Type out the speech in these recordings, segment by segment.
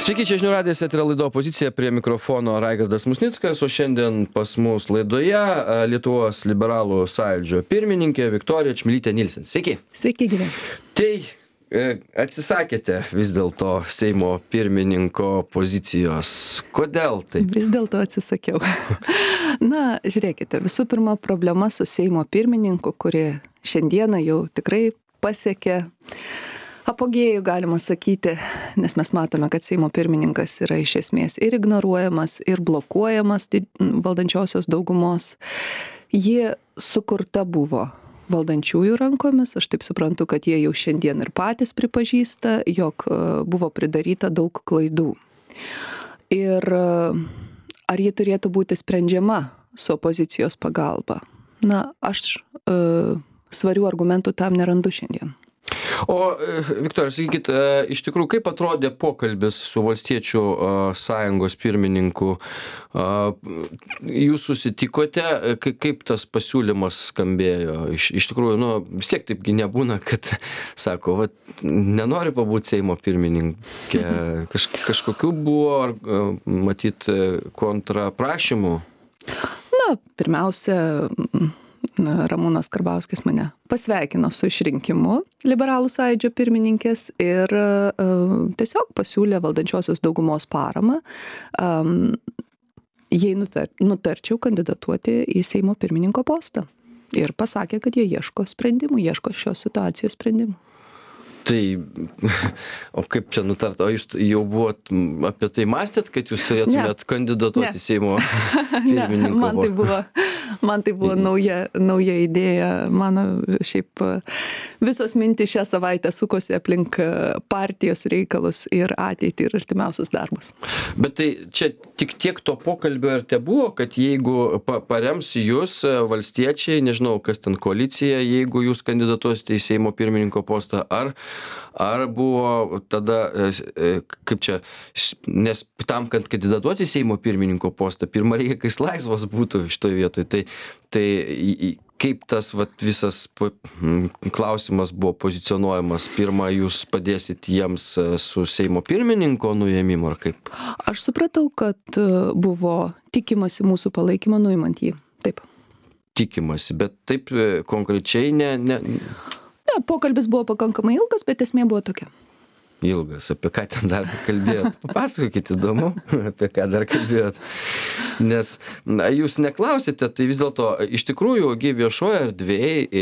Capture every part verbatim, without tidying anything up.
Sveiki, čia žinių radijas, eterio laida Opozicija, prie mikrofono Raigardas Musnickas, o šiandien pas mus laidoje a, Lietuvos liberalų sąjūdžio pirmininkė Viktorija Čmilytė Nilsen. Sveiki. Sveiki, gyvi. Tai e, atsisakėte vis dėlto Seimo pirmininko pozicijos. Kodėl taip? Vis dėlto atsisakiau. Na, žiūrėkite, visų pirma, problema su Seimo pirmininku, kuri šiandieną jau tikrai pasiekė apogėjų, galima sakyti, nes mes matome, kad Seimo pirmininkas yra iš esmės ir ignoruojamas, ir blokuojamas valdančiosios daugumos. Jie sukurta buvo valdančiųjų rankomis, aš taip suprantu, kad jie jau šiandien ir patys pripažįsta, jog buvo pridaryta daug klaidų. Ir ar ji turėtų būti sprendžiama su opozicijos pagalba? Na, aš uh, svarių argumentų tam nerandu šiandien. O, Viktorija, sakykit, iš tikrųjų, kaip atrodė pokalbis su Valstiečių sąjungos pirmininku? Jūs susitikote, kaip tas pasiūlymas skambėjo? Iš, iš tikrųjų, nu, vis tiek taipgi nebūna, kad sako, va, nenori pabūti Seimo pirmininkė. Kaž, kažkokių buvo, ar, matyt, kontraprašymų? Na, pirmiausia, Ramūnas Karbauskis mane pasveikino su išrinkimu liberalų sąjūdžio pirmininkės ir uh, tiesiog pasiūlė valdančiosios daugumos paramą, um, jei nutar, nutarčiau kandidatuoti į Seimo pirmininko postą. Ir pasakė, kad jie ieško sprendimų, ieško šios situacijos sprendimų. Tai, o kaip čia nutart, o jūs jau buvot apie tai mąstėt, kad jūs turėtumėt ne. kandidatuoti ne. Seimo pirmininko? Ne, man tai buvo, man tai buvo nauja, nauja idėja. Mano šiaip visos mintys šią savaitę sukosi aplink partijos reikalus ir ateitį ir artimiausius darbus. Bet tai čia tik tiek to pokalbio ir te buvo, kad jeigu pa parems jūs valstiečiai, nežinau, kas ten koalicija, jeigu jūs kandidatuosite į Seimo pirmininko postą, ar Ar buvo tada, kaip čia, nes tam, kad kandidatuoti Seimo pirmininko postą, pirmą reikia, kai jis laisvas būtų šitoje vietoje. Tai, tai kaip tas vat, visas klausimas buvo pozicionuojamas? Pirmą, jūs padėsit jiems su Seimo pirmininko nuėmimu, ar kaip? Aš supratau, kad buvo tikimasi mūsų palaikymo nuimant jį. Taip. Tikimasi, bet taip konkrečiai ne... ne... Ne, pokalbis buvo pakankamai ilgas, bet esmė buvo tokia. Ilgas, apie ką ten dar kalbėjot? Papasakokit, įdomu, apie ką dar kalbėjot. Nes na, jūs neklausėte, tai vis dėlto iš tikrųjų viešoje erdvėje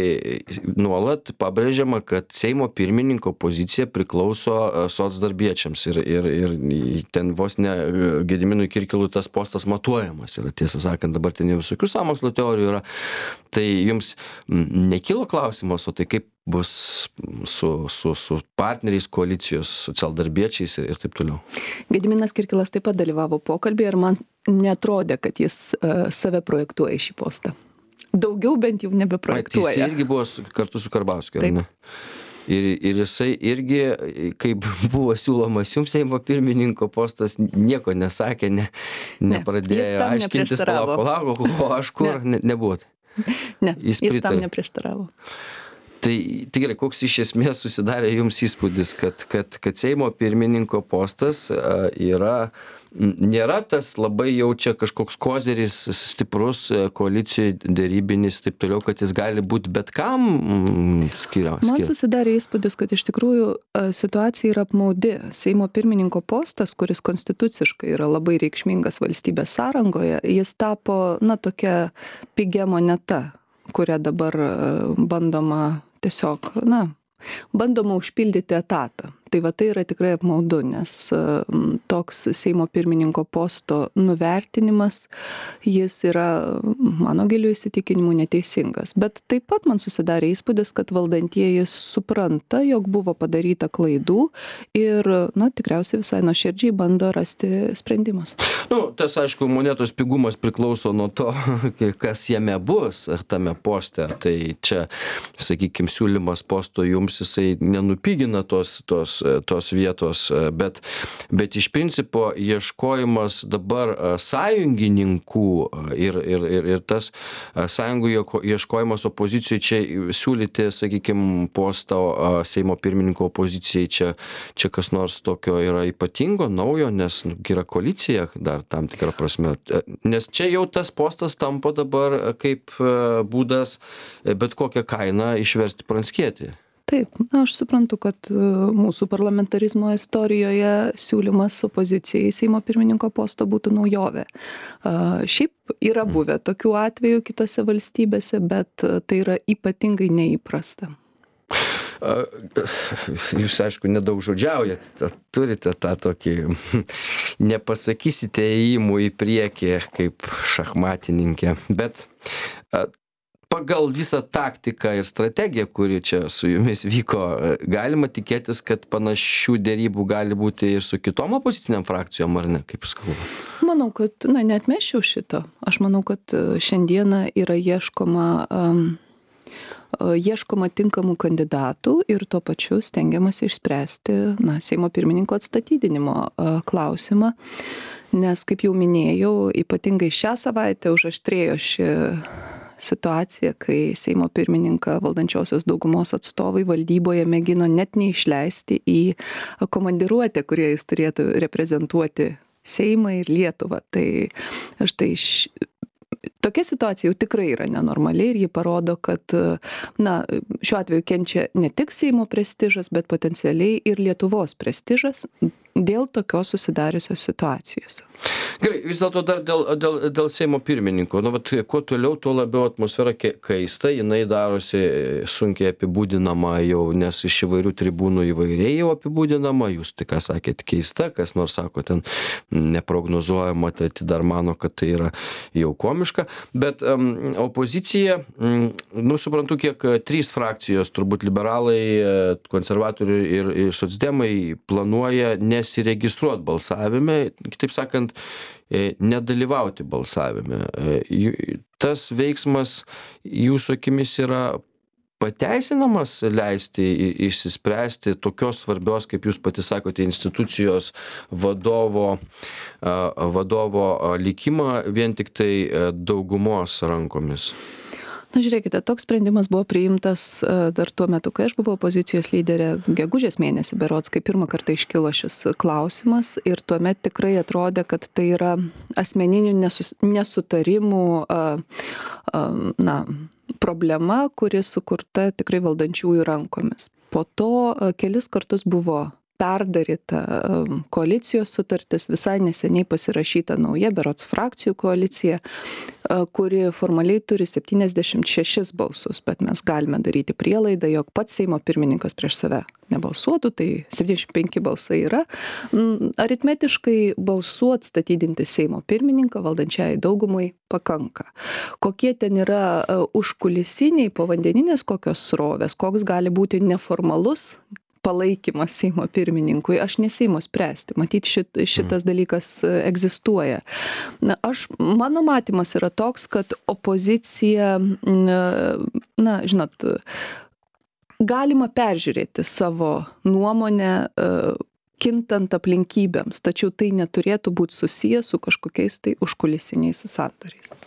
nuolat pabrėžiama, kad Seimo pirmininko pozicija priklauso socdarbiečiams ir, ir, ir ten vos ne Gediminui Kirkilui tas postas matuojamas. Ir tiesą sakant, dabar ten jau visokių sąmokslo teorijų yra. Tai jums nekilo klausimas, o tai kaip bus su, su, su partneriais koalicijos, socialdarbiečiais ir, ir taip toliau. Gediminas Kirkilas taip pat dalyvavo pokalbį ir man netrodė, kad jis uh, save projektuoja šį postą. Daugiau bent jau nebeprojektuoja. Jis irgi buvo su, kartu su Karbauskiu, ar ne? Ir, ir jisai irgi, kaip buvo siūlomas jums Seimo pirmininko postas, nieko nesakė, ne, nepradėjo ne, aiškintis, palauk, palauk, o aš kur, ne. ne, nebuvot. Ne, jis, jis tam neprieštaravo. Tai, tai gerai, koks iš esmės susidarė jums įspūdis, kad, kad, kad Seimo pirmininko postas a, yra, nėra tas labai jau čia kažkoks kozeris stiprus koalicijoje dėrybinis, taip toliau, kad jis gali būti bet kam skiria. Man susidarė įspūdis, kad iš tikrųjų situacija yra apmaudi. Seimo pirmininko postas, kuris konstituciškai yra labai reikšmingas valstybės sąrangoje, jis tapo, na, tokia pigia moneta, kurią dabar bandoma tiesiog, na, bandoma užpildyti etatą. Tai va tai yra tikrai apmaudu, nes toks Seimo pirmininko posto nuvertinimas, jis yra, mano giliu įsitikinimu, neteisingas. Bet taip pat man susidarė įspūdis, kad valdantieji supranta, jog buvo padaryta klaidų ir, na, tikriausiai visai nuoširdžiai bando rasti sprendimus. Nu, tas, aišku, monetos pigumas priklauso nuo to, kas jame bus, ar tame poste. Tai čia, sakykime, siūlymas posto jums, jisai nenupigina tos, tos tos vietos, bet, bet iš principo ieškojimas dabar sąjungininkų ir, ir, ir, ir tas sąjungų ieškojimas opozicijoje čia siūlyti, sakykime, postą Seimo pirmininko opozicijai, čia, čia kas nors tokio yra ypatingo, naujo, nes nu, yra koalicija dar tam tikrą prasme. Nes čia jau tas postas tampa dabar kaip būdas bet kokią kainą išversti Pranckietį. Taip, na, aš suprantu, kad mūsų parlamentarizmo istorijoje siūlymas opozicijai Seimo pirmininko posto būtų naujovė. Šiaip yra buvę tokių atvejų kitose valstybėse, bet tai yra ypatingai neįprasta. Jūs, aišku, nedaug žodžiaujate, turite tą tokį, nepasakysite ėjimų į priekį kaip šachmatininkė, bet pagal visą taktiką ir strategiją, kuri čia su jumis vyko, galima tikėtis, kad panašių dėrybų gali būti ir su kitom opoziciniam frakcijom, ar ne, kaip jūs kalbate? Manau, kad, na, neatmesčiau šito. Aš manau, kad šiandieną yra ieškoma, um, ieškoma tinkamų kandidatų ir tuo pačiu stengiamasi išspręsti, na, Seimo pirmininko atstatydinimo uh, klausimą, nes, kaip jau minėjau, ypatingai šią savaitę užaštrėjo ši situacija, kai Seimo pirmininką valdančiosios daugumos atstovai valdyboje mėgino net neišleisti į komandiruotę, kurie jis turėtų reprezentuoti Seimą ir Lietuvą. Tai štai š... tokia situacija jau tikrai yra nenormali ir ji parodo, kad, na, šiuo atveju kenčia ne tik Seimo prestižas, bet potencialiai ir Lietuvos prestižas dėl tokios susidariusios situacijos. Gerai, vis dėlto dar dėl, dėl, dėl Seimo pirmininko. Nu, vat, kuo toliau, tuo labiau atmosfera kaista, jinai darosi sunkiai apibūdinama jau, nes iš įvairių tribūnų įvairiai jau apibūdinama. Jūs tik ką sakėt keista, kas nors sako ten neprognozuojama, treti dar mano, kad tai yra jau komiška. Bet um, opozicija, um, nu, suprantu, kiek trys frakcijos, turbūt liberalai, konservatoriai ir, ir socdemai planuoja nesiregistruoti balsavime, kitaip sakant, nedalyvauti balsavime. Tas veiksmas jūsų akimis yra pateisinamas leisti išsispręsti tokios svarbios, kaip jūs pati sakote, institucijos vadovo, vadovo likimą vien tik tai daugumos rankomis? Na, žiūrėkite, toks sprendimas buvo priimtas dar tuo metu, kai aš buvau opozicijos lyderė, gegužės mėnesį berods, kai pirmą kartą iškilo šis klausimas ir tuomet tikrai atrodė, kad tai yra asmeninių nesus, nesutarimų a, a, na, problema, kuri sukurta tikrai valdančiųjų rankomis. Po to a, kelis kartus buvo perdaryta koalicijos sutartis, visai neseniai pasirašyta nauja berods frakcijų koalicija, kuri formaliai turi septyniasdešimt šešis balsus, bet mes galime daryti prielaidą, jog pats Seimo pirmininkas prieš save nebalsuotų, tai septyniasdešimt penki balsai yra. Aritmetiškai balsų atstatydinti Seimo pirmininką valdančiai daugumai pakanka. Kokie ten yra užkulisiniai, povandeninės kokios srovės, koks gali būti neformalus palaikymas Seimo pirmininkui, aš nesiimu spręsti. Matyt, šit, šitas dalykas egzistuoja. Na, aš, mano matymas yra toks, kad opozicija, na, žinot, galima peržiūrėti savo nuomonę kintant aplinkybėms, tačiau tai neturėtų būti susijęs su kažkokiais tai užkulisiniais sandoriais.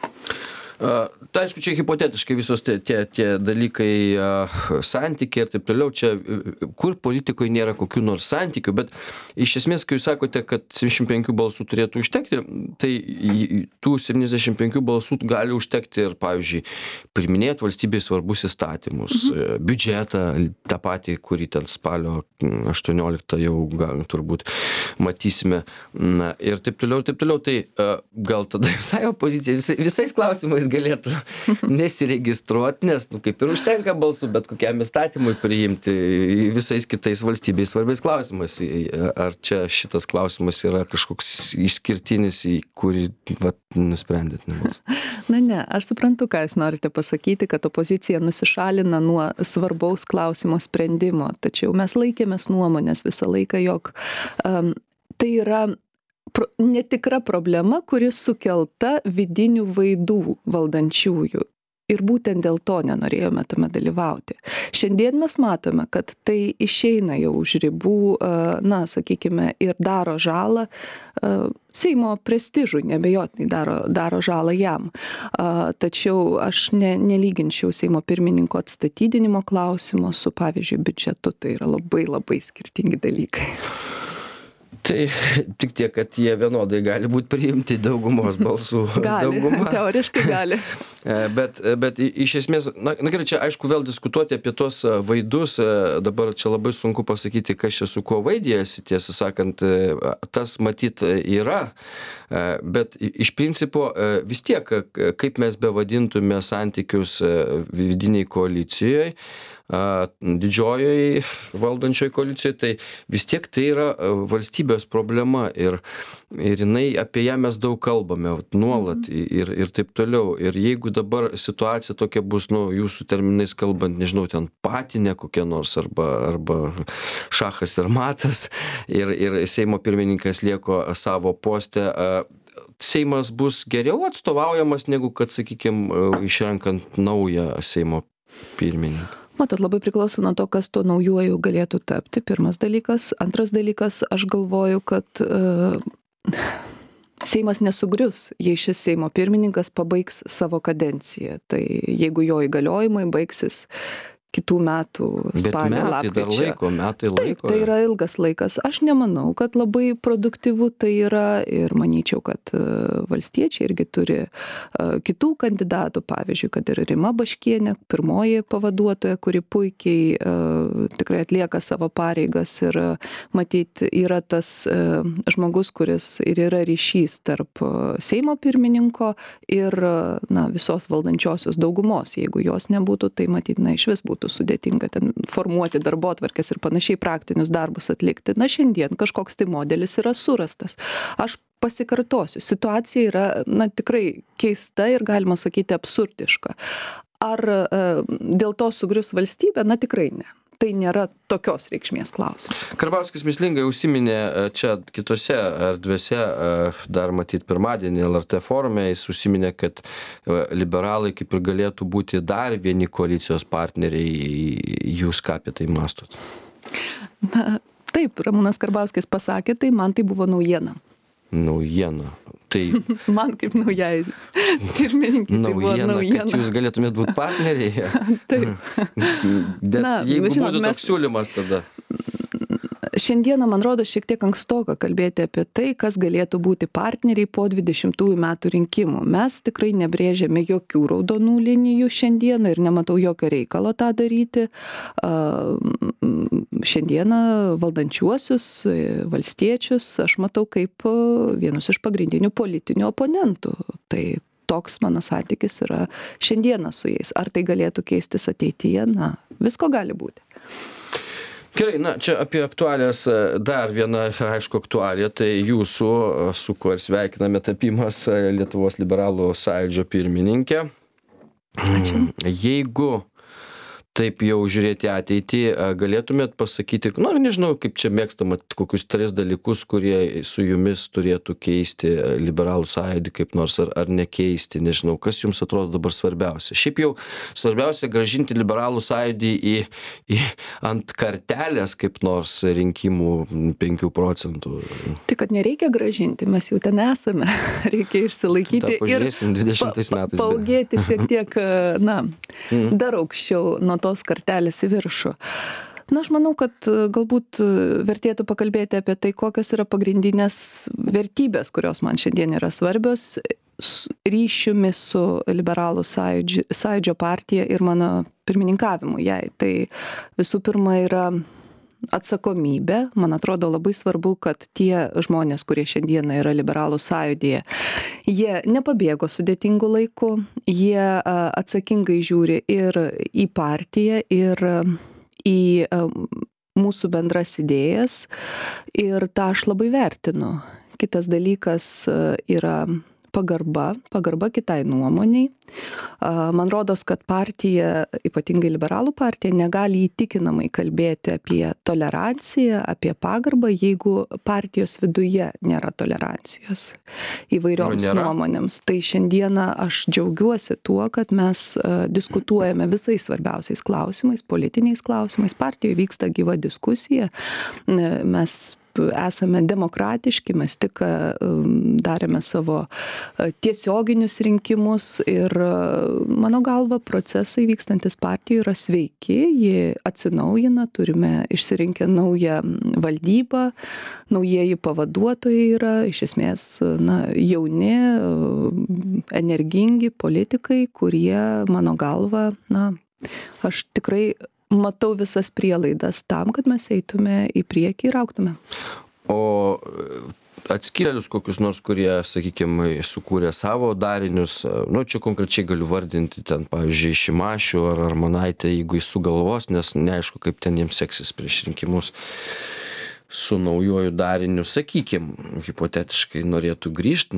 Tai aišku, čia hipotetiškai visos tie, tie, tie dalykai, santykiai ir taip toliau, čia kur politikoje nėra kokių nors santykių, bet iš esmės, kai jūs sakote, kad septyniasdešimt penkių balsų turėtų užtekti, tai tų septyniasdešimt penkių balsų gali užtekti ir, pavyzdžiui, priminėti valstybės svarbus įstatymus, mhm. biudžetą, tą patį, kurį ten spalio aštuonioliktą jau gal, turbūt matysime, na, ir taip toliau, ir taip toliau, tai gal tada visai opozicija visais, visais klausimais galėtų nesiregistruoti, nes, nu, kaip ir užtenka balsų, bet kokiam įstatymui priimti visais kitais valstybės svarbiais klausimais. Ar čia šitas klausimas yra kažkoks išskirtinis, į kurį, vat, nusprendėt nebus? Na ne, aš suprantu, ką jūs norite pasakyti, kad opozicija nusišalina nuo svarbaus klausimo sprendimo, tačiau mes laikėmės nuomonės visą laiką, jog um, tai yra Pro, netikra problema, kuri sukelta vidinių vaidų valdančiųjų. ir būtent dėl to nenorėjome tame dalyvauti. Šiandien mes matome, kad tai išeina jau už ribų, na, sakykime, ir daro žalą Seimo prestižui, nebejotinai daro, daro žalą jam. Tačiau aš ne, nelyginčiau Seimo pirmininko atstatydinimo klausimo su, pavyzdžiui, biudžetu. Tai yra labai labai skirtingi dalykai. Tai tik tiek, kad jie vienodai gali būti priimti daugumos balsų. Gali, dauguma. Teoriškai gali. Bet, bet iš esmės, na, na gerai, čia aišku vėl diskutuoti apie tos vaidus, dabar čia labai sunku pasakyti, kas čia su kuo vaidėjasi, tiesą sakant, tas matyt yra, bet iš principo vis tiek, kaip mes bevadintume santykius vidiniai koalicijoje, didžiojoje valdančioje koalicijoje, tai vis tiek tai yra valstybės problema ir, ir jinai, apie ją mes daug kalbame nuolat ir, ir taip toliau. Ir jeigu dabar situacija tokia bus, nu, jūsų terminais kalbant, nežinau, ten patinė kokia nors arba, arba šachas ir matas ir, ir Seimo pirmininkas lieko savo poste, Seimas bus geriau atstovaujamas negu kad, sakykime, išrenkant naują Seimo pirmininką. Matot, labai priklauso nuo to, kas tuo naujuoju galėtų tapti, pirmas dalykas. Antras dalykas, aš galvoju, kad uh, Seimas nesugrius, jei šis Seimo pirmininkas pabaigs savo kadenciją. Tai jeigu jo įgaliojimai baigsis kitų metų spalio, lapkričio. Bet metai dar laiko, metai laiko. Taip, tai yra ilgas laikas. Aš nemanau, kad labai produktyvu tai yra ir manyčiau, kad valstiečiai irgi turi kitų kandidatų, pavyzdžiui, kad ir Rima Baškienė, pirmoji pavaduotoja, kuri puikiai tikrai atlieka savo pareigas ir matyt yra tas žmogus, kuris ir yra ryšys tarp Seimo pirmininko ir, na, visos valdančiosios daugumos. Jeigu jos nebūtų, tai matyt, na, iš vis būtų sudėtinga ten formuoti darbotvarkes ir panašiai praktinius darbus atlikti. Na, šiandien kažkoks tai modelis yra surastas. Aš pasikartosiu, situacija yra, na, tikrai keista ir galima sakyti absurdiška. Ar e, dėl to sugrius valstybė? Na, tikrai ne. Tai nėra tokios reikšmės klausimas. Karbauskis mįslingai užsiminė čia kitose erdvėse, dar matyt pirmadienį L R T forume, jis užsiminė, kad liberalai kaip ir galėtų būti dar vieni koalicijos partneriai. Jūs ką apie tai mąstot? Na, taip, Ramūnas Karbauskis pasakė, tai man tai buvo naujiena. Naujiena. Tai man kaip naujai pirmininkai tai buvo naujiena. Kad jūs galėtumėt būti partneriai. Taip. Bet Na, jeigu žinot, būtų mes... toks siūlymas tada. Šiandieną, man rodo, šiek tiek ankstoka kalbėti apie tai, kas galėtų būti partneriai po dvidešimtųjų metų rinkimų. Mes tikrai nebrėžiame jokių raudonų linijų šiandieną ir nematau jokio reikalo tą daryti. Šiandieną valdančiuosius, valstiečius aš matau kaip vienus iš pagrindinių politinių oponentų. Tai toks mano santykis yra šiandieną su jais. Ar tai galėtų keistis ateityje? Na, visko gali būti. Gerai, na, čia apie aktualijas dar viena, aišku, aktualija, tai jūsų, su kuo ir sveikiname, tapimas Lietuvos liberalų sąjūdžio pirmininkė. Ačiū. Jeigu taip jau žiūrėti ateitį, galėtumėt pasakyti, nu, nežinau, kaip čia mėgstama, kokius tris dalykus, kurie su jumis turėtų keisti liberalų sąjūdį kaip nors ar, ar nekeisti, nežinau, kas jums atrodo dabar svarbiausia. Šiaip jau svarbiausia grąžinti liberalų sąjūdį į, į ant kartelės kaip nors rinkimų penkių procentų. Tai kad nereikia grąžinti, mes jau ten esame, reikia išsilaikyti ir dvidešimtais metais. Paugėti šiek tiek, na, mm. dar aukščiau nuo tos kartelės į viršų. Na, aš manau, kad galbūt vertėtų pakalbėti apie tai, kokios yra pagrindinės vertybės, kurios man šiandien yra svarbios ryšiumi su liberalų sąjūdžio, sąjūdžio partija ir mano pirmininkavimu jai. Tai visų pirma yra atsakomybė. Man atrodo labai svarbu, kad tie žmonės, kurie šiandieną yra liberalų sąjūdyje, jie nepabėgo sudėtingų laikų, jie atsakingai žiūri ir į partiją, ir į mūsų bendras idėjas ir tą aš labai vertinu. Kitas dalykas yra pagarba, pagarba kitai nuomoniai. Man rodos, kad partija, ypatingai liberalų partija, negali įtikinamai kalbėti apie toleranciją, apie pagarbą, jeigu partijos viduje nėra tolerancijos įvairioms nėra. nuomonėms. Tai šiandieną aš džiaugiuosi tuo, kad mes diskutuojame visais svarbiausiais klausimais, politiniais klausimais. Partijoje vyksta gyva diskusija. Mes esame demokratiški, mes tik darėme savo tiesioginius rinkimus ir mano galva procesai vykstantis partijoje yra sveiki, jie atsinaujina, turime išsirinkę naują valdybą, naujieji pavaduotojai yra, iš esmės, na, jauni, energingi politikai, kurie mano galva, na, aš tikrai matau visas prielaidas tam, kad mes eitume į priekį ir augtume. O atskyrėlius kokius nors, kurie, sakykime, sukūrė savo darinius, nu, čia konkrečiai galiu vardinti ten, pavyzdžiui, Šimašių ar Armonaitę, jeigu jis sugalvos, nes neaišku, kaip ten jiems seksis prieš rinkimus su naujoju dariniu, sakykim, hipotetiškai norėtų grįžti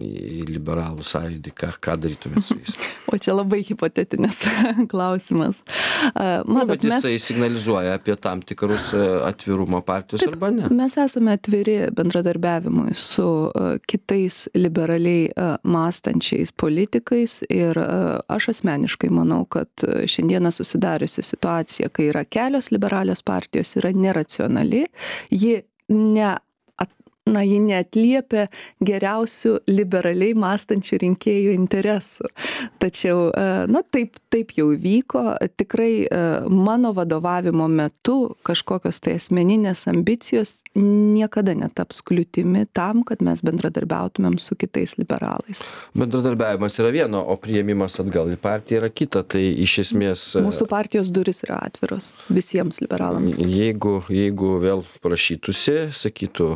į liberalų sąjūdį, ką, ką darytumėt su jais? O čia labai hipotetinis klausimas. Matot, nu, bet jisai mes... signalizuoja apie tam tikrus atvirumą partijos Taip, arba ne? Mes esame atviri bendradarbiavimui su kitais liberaliai mąstančiais politikais ir aš asmeniškai manau, kad šiandieną susidariusi situacija, kai yra kelios liberalios partijos, yra neracionali. Ji ne, na, ji neatliepia geriausių liberaliai mąstančių rinkėjų interesų. Tačiau, na, taip, taip jau vyko. Tikrai mano vadovavimo metu kažkokios tai asmeninės ambicijos niekada netaps kliūtimi tam, kad mes bendradarbiautumėm su kitais liberalais. Bendradarbiavimas yra vieno, o priėmimas atgal į partiją yra kita. Tai iš esmės... Mūsų partijos duris yra atviros visiems liberalams. Jeigu, jeigu vėl prašytųsi, sakytų,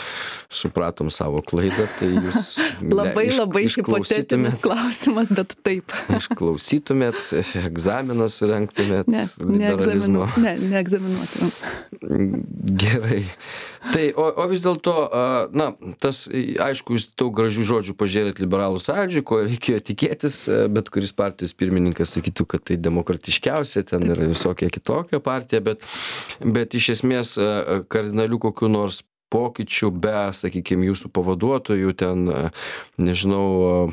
supratom savo klaidą, tai jūs labai iš, labai hipotetinis klausimas, bet taip. Išklausytumėt, egzaminą surengtumėt, ne, liberalizmo. Ne, neegzaminuotumėm. Gerai. Tai, o, o vis dėlto, na, tas, aišku, jūs daug gražių žodžių pažiūrėt liberalų sąjūdžiui, ko reikėjo tikėtis, bet kuris partijos pirmininkas sakytų, kad tai demokratiškiausia, ten yra visokia kitokia partija, bet, bet iš esmės kardinalių kokių nors pokyčių be, sakykime, jūsų pavaduotojų, ten, nežinau,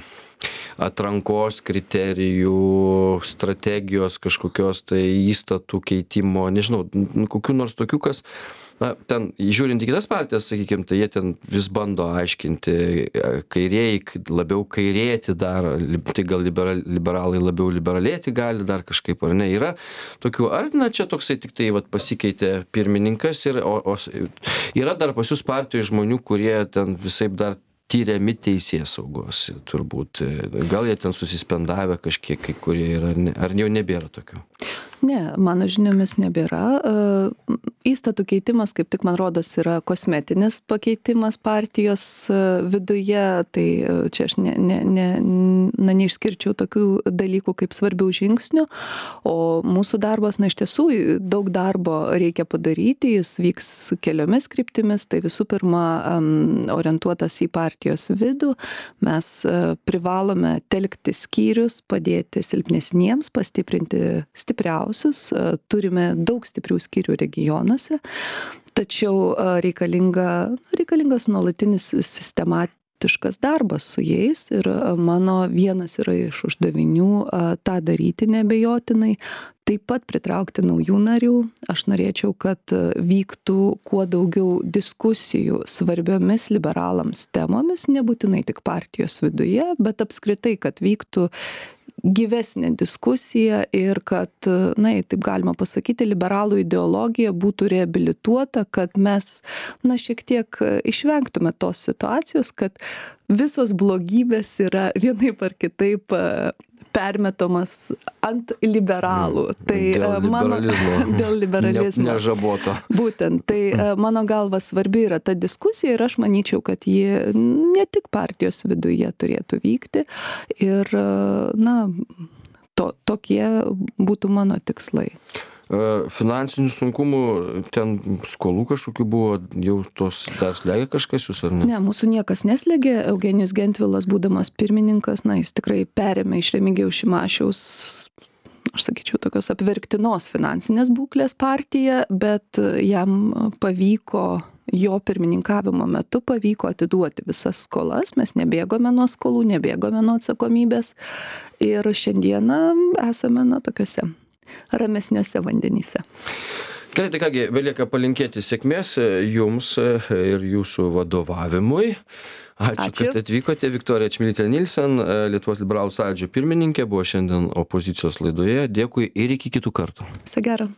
atrankos kriterijų, strategijos kažkokios tai įstatų keitimo, nežinau, kokių nors tokių, kas, na, ten, žiūrint į kitas partijas, sakykime, tai jie ten vis bando aiškinti, kairieji labiau kairėti dar, tai gal liberal, liberalai labiau liberalėti gali dar kažkaip, ar ne, yra tokių, ar na, čia toksai tik tai vat, pasikeitė pirmininkas ir o, o, yra dar pas jūs partijoje žmonių, kurie ten visaip dar tyriami teisės saugos, turbūt, gal jie ten susispendavę kažkiek, kai kurie yra, ar jau nebėra tokių? Ne, mano žiniomis nebėra. Įstatų keitimas, kaip tik man rodos, yra kosmetinis pakeitimas partijos viduje, tai čia aš ne, ne, ne, na, neišskirčiau tokių dalykų kaip svarbių žingsnių, o mūsų darbas, na, iš tiesų daug darbo reikia padaryti, jis vyks keliomis kryptimis, tai visų pirma orientuotas į partijos vidų, mes privalome telkti skyrius, padėti silpnesniems, pastiprinti stipriausius. Turime daug stiprių skyrių regionuose, tačiau reikalinga, reikalingas nuolatinis sistematiškas darbas su jais ir mano vienas yra iš uždavinių tą daryti neabejotinai. Taip pat pritraukti naujų narių. Aš norėčiau, kad vyktų kuo daugiau diskusijų svarbiomis liberalams temomis, nebūtinai tik partijos viduje, bet apskritai, kad vyktų gyvesnė diskusija ir kad, na, taip galima pasakyti, liberalų ideologija būtų reabilituota, kad mes, na, šiek tiek išvengtume tos situacijos, kad visos blogybės yra vienaip ar kitaip permetomas ant liberalų. Tai dėl mano, liberalizmo. Dėl liberalizmo. Ne, nežaboto. Būtent. Tai mano galva svarbi yra ta diskusija ir aš manyčiau, kad ji ne tik partijos viduje turėtų vykti. Ir, na, to, tokie būtų mano tikslai. finansinių sunkumų, ten skolų kažkokių buvo, jau tos dar slegia kažkas jūs ar ne? Ne, mūsų niekas neslėgė. Eugenijus Gentvilas, būdamas pirmininkas, na, jis tikrai perėmė iš Remigijaus Šimašiaus, aš sakyčiau, tokios apverktinos finansinės būklės partiją, bet jam pavyko, jo pirmininkavimo metu pavyko atiduoti visas skolas, mes nebėgome nuo skolų, nebėgome nuo atsakomybės ir šiandieną esame, na, tokiuose ramesniuose vandenyse. Gerai, tai kągi, belieka palinkėti sėkmės jums ir jūsų vadovavimui. Ačiū, Ačiū. kad atvykote. Viktorija Čmilytė Nilsen, Lietuvos liberalų sąjūdžio pirmininkė, buvo šiandien opozicijos laidoje. Dėkui ir iki kitų kartų. Viso gero.